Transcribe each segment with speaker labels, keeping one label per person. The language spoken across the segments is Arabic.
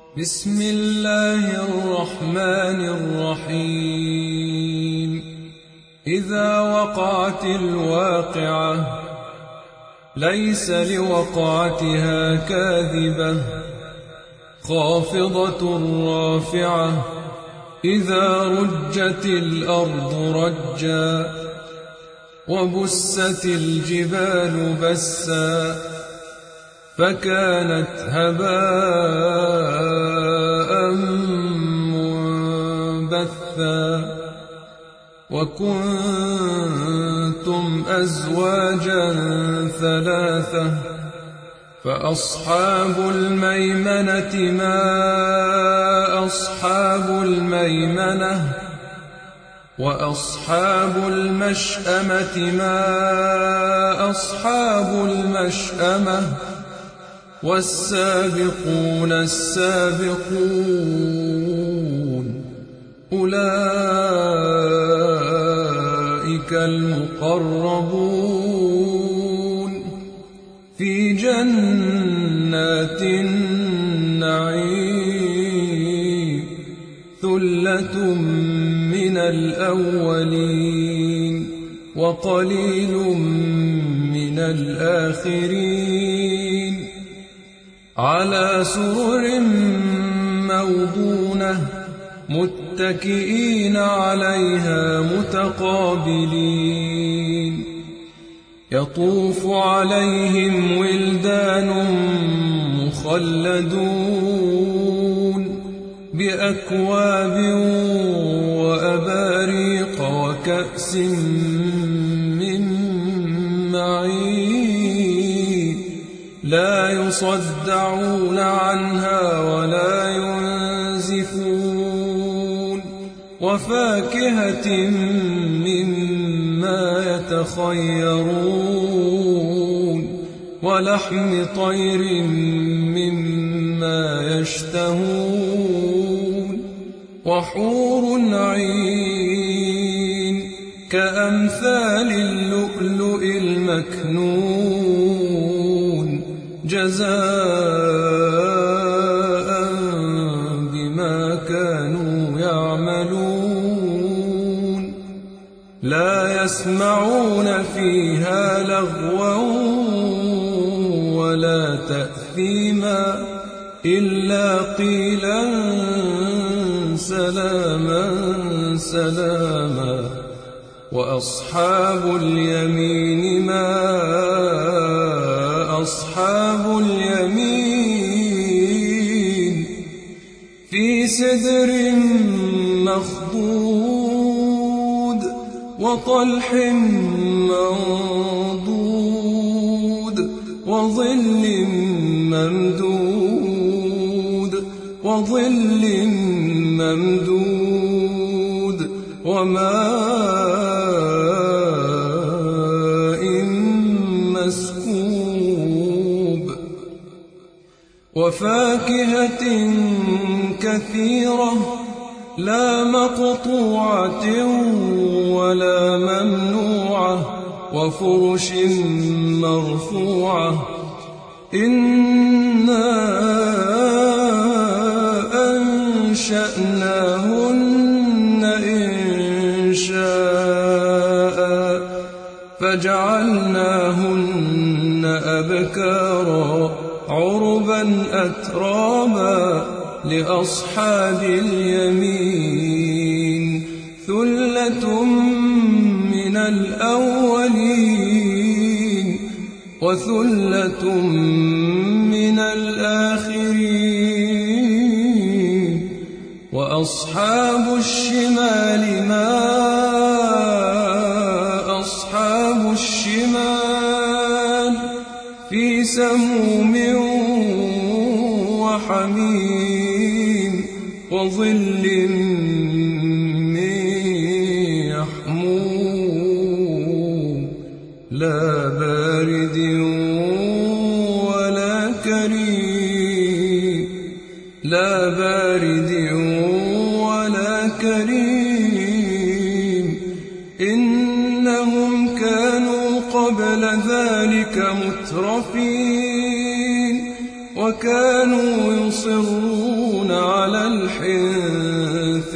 Speaker 1: بسم الله الرحمن الرحيم إذا وقعت الواقعة ليس لوقعتها كاذبة خافضة رافعة إذا رجت الأرض رجا وبست الجبال بسا فكانت هباء منبثا وكنتم أزواجا ثلاثة فأصحاب الميمنة ما أصحاب الميمنة وأصحاب المشأمة ما أصحاب المشأمة والسابقون السابقون أولئك المقربون في جنات النعيم ثلة من الأولين وقليل من الآخرين على سرر موضونة متكئين عليها متقابلين يطوف عليهم ولدان مخلدون بأكواب وأباريق وكأس من معين لا يصدعون عنها ولا ينزفون وفاكهة مما يتخيرون ولحم طير مما يشتهون وحور عين كأمثال اللؤلؤ المكنون جزاء بما كانوا يعملون لا يسمعون فيها لغوا ولا تأثيما إلا قيلا سلاما سلاما وأصحاب اليمين ما أصحاب اليمين في سدر مخضود وطلح منضود وظل ممدود وماء مسكوب وفاكهة كثيرة لا مقطوعة ولا ممنوعة وفرش مرفوعة إنا أنشأناهن إنشاء فجعلناهن أبكارا عربا أترابا لأصحاب اليمين ثلة من الأولين وثلة من الآخرين وأصحاب الشمال ما أصحاب الشمال في سموم وحميم وظل من يحموم لا بارد ولا كريم لا بارد ولا كريم إنهم كانوا قبل ذلك مترفين وكانوا يصرون يصرون على الحنث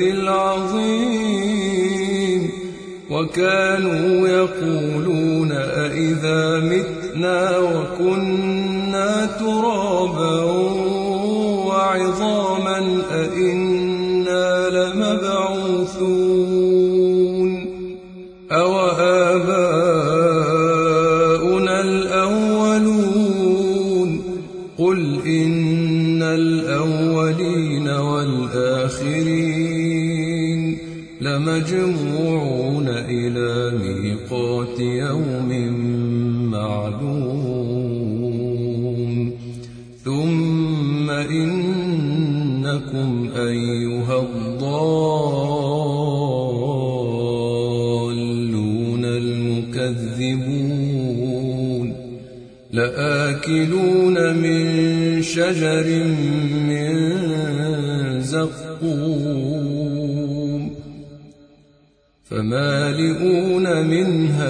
Speaker 1: العظيم وكانوا يقولون أإذا متنا وكنا ترابا وعظاما أإنا لمبعوثون أوآباؤنا الأولون قل إن الأولين والآخرين لمجموعون إلى ميقات يوم معلوم ثم إنكم أيها الضالون المكذبون لآكلون من شجر من زقوم فمالئون منها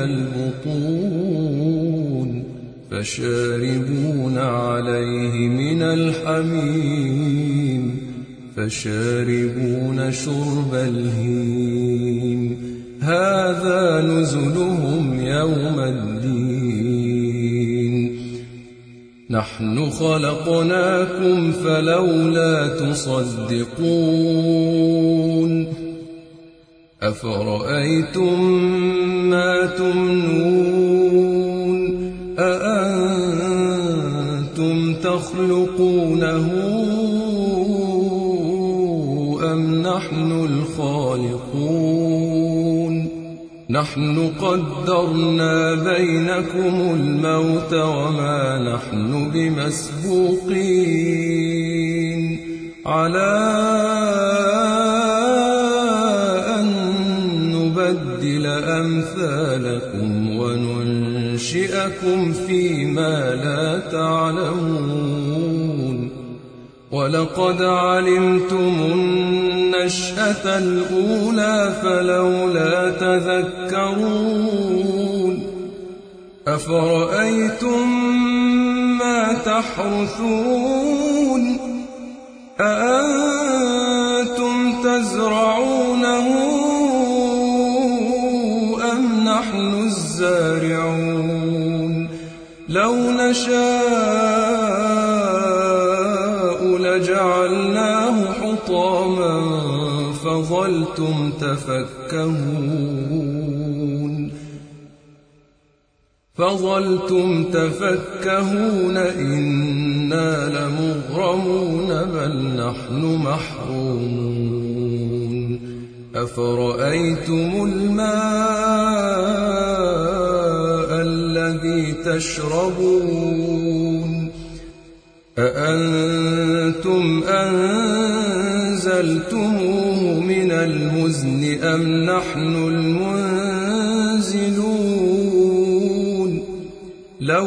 Speaker 1: البطون فشاربون عليه من الحميم فشاربون شرب الهيم هذا نزلهم يوم الدين نحن خلقناكم فلولا تصدقون أفرأيتم ما تمنون أأنتم تخلقونه أم نحن الخالقون نحن قدرنا بينكم الموت وما نحن بمسبوقين على أن نبدل أمثالكم وننشئكم فيما لا تعلمون ولقد علمتم النشأة الأولى فلولا تذكرون أفرأيتم ما تحرثون أأنتم تزرعونه أم نحن الزارعون لو نشاء لجعلناه حطاما فظلتم تفكهون إنا لمغرمون بل نحن محرومون أفرأيتم الماء الذي تشربون أأنتم أنزلتموه من المزن أم نحن المنزلون لو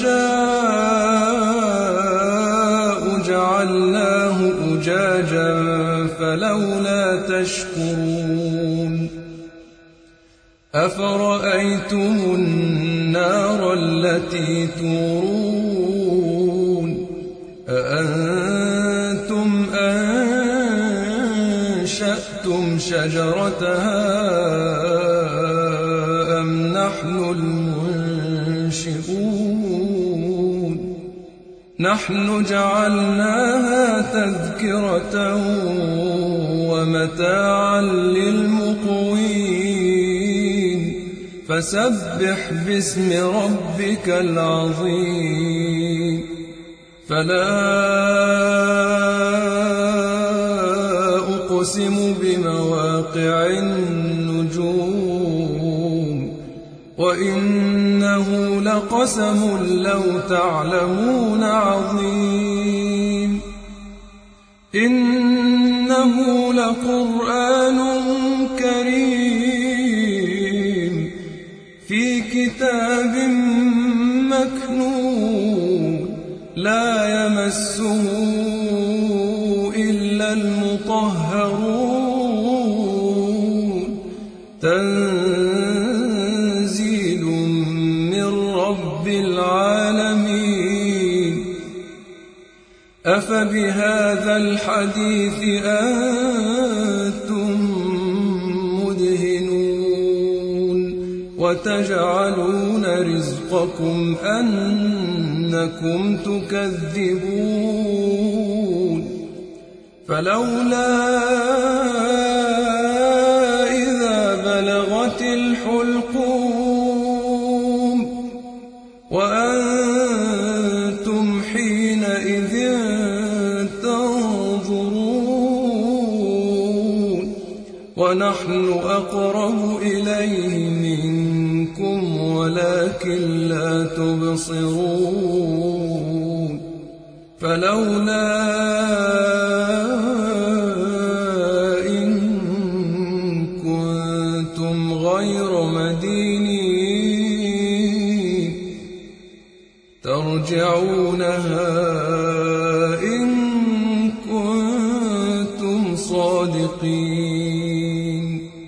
Speaker 1: نشاء جعلناه أجاجا فلولا تشكرون أفرأيتم النار التي تورون أأنتم أنشأتم شجرتها أم نحن المنشئون نحن جعلناها تذكرة ومتاعا للمقوين فسبح باسم ربك العظيم فلا أقسم بمواقع النجوم وإنه لقسم لو تعلمون عظيم إنه لقرآن كريم في كتاب مكنون لا يمسه إلا المطهرون تنزيل من رب العالمين أفبهذا الحديث أنتم مدهنون وتجعلون رزقكم أنكم تكذبون فلولا إذا بلغت الحلقوم وأنتم حينئذ تنظرون ونحن أقرب إليه منكم ولكن لا تبصرون فلولا إن كنتم غير مدينين ترجعونها إن كنتم صادقين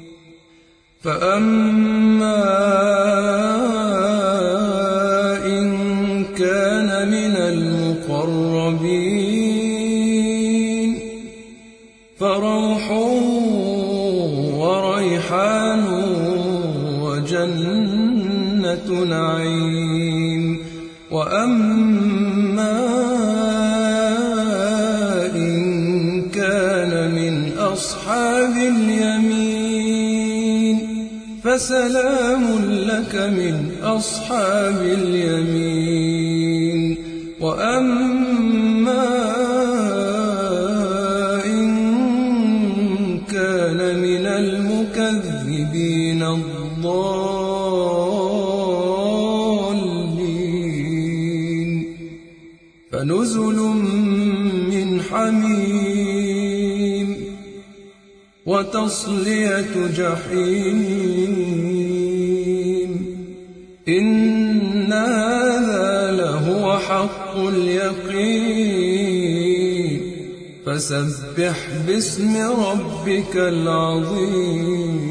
Speaker 1: فأما إن كان من المقربين فروح وريحان وجنة نعيم وأما إن كان من أصحاب اليمين فسلام لك من أصحاب اليمين وأما إن كان من المكذبين الضالين فنزل من حميم وتصلية جحيم إن هذا لهو حق اليقين فسبح باسم ربك العظيم